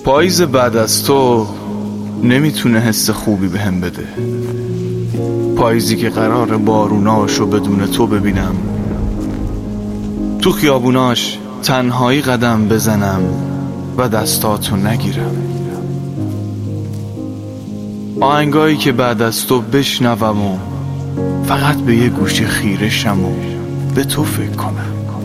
پاییز بعد از تو نمیتونه حس خوبی بهم بده. پاییزی که قرار باروناشو بدون تو ببینم، تو خیابوناش تنهایی قدم بزنم و دستاتو نگیرم. آهنگایی که بعد از تو بشنوم و فقط به یه گوشه خیره شم و به تو فکر کنم.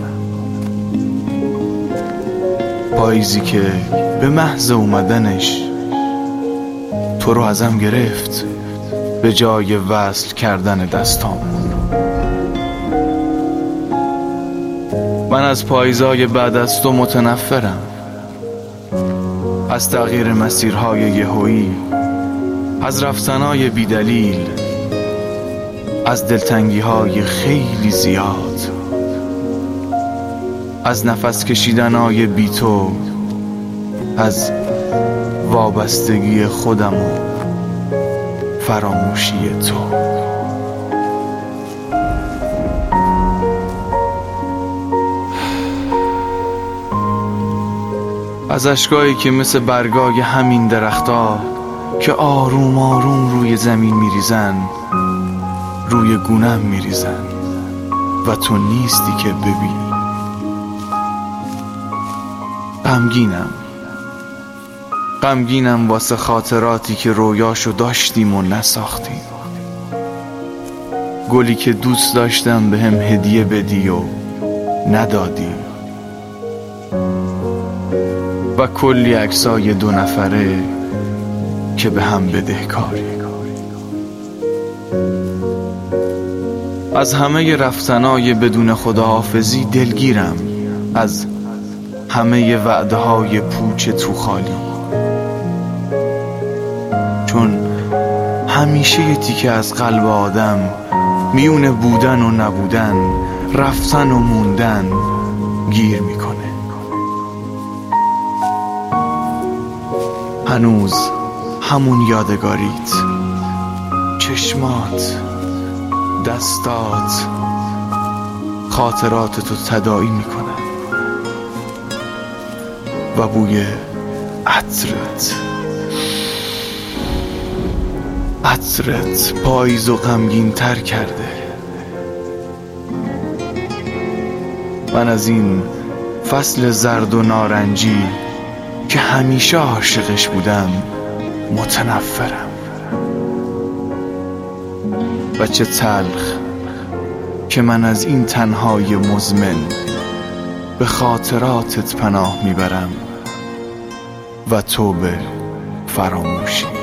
پاییزی که به محض اومدنش تو رو ازم گرفت به جای وصل کردن دستامون. من از پاییزای بعد از تو متنفرم، از تغییر مسیرهای یهویی، از رفتنهای بیدلیل، از دلتنگیهای خیلی زیاد، از نفس کشیدنهای بی تو، از وابستگی خودم و فراموشی تو. از اشکایی که مثل برگای همین درختا که آروم آروم روی زمین میریزن، روی گونم میریزن و تو نیستی که ببینی. غمگینم واسه خاطراتی که رویاشو داشتیم و نساختیم. گلی که دوست داشتم به هم هدیه بدی و ندادی، و کلی عکسای 2 نفره که به هم بدهکاری. از همه رفتنای بدون خداحافظی دلگیرم، از همه وعده های پوچ تو خالی، چون همیشه یه تیکه از قلب آدم میونه بودن و نبودن، رفتن و موندن گیر میکنه. هنوز همون یادگاریت، چشمات، دستات، خاطراتتو تداعی میکنن و بوی عطرت پاییزو غمگین تر کرده. من از این فصل زرد و نارنجی که همیشه عاشقش بودم متنفرم، و چه تلخ که من از این تنهای مزمن به خاطراتت پناه میبرم و تو به فراموشی.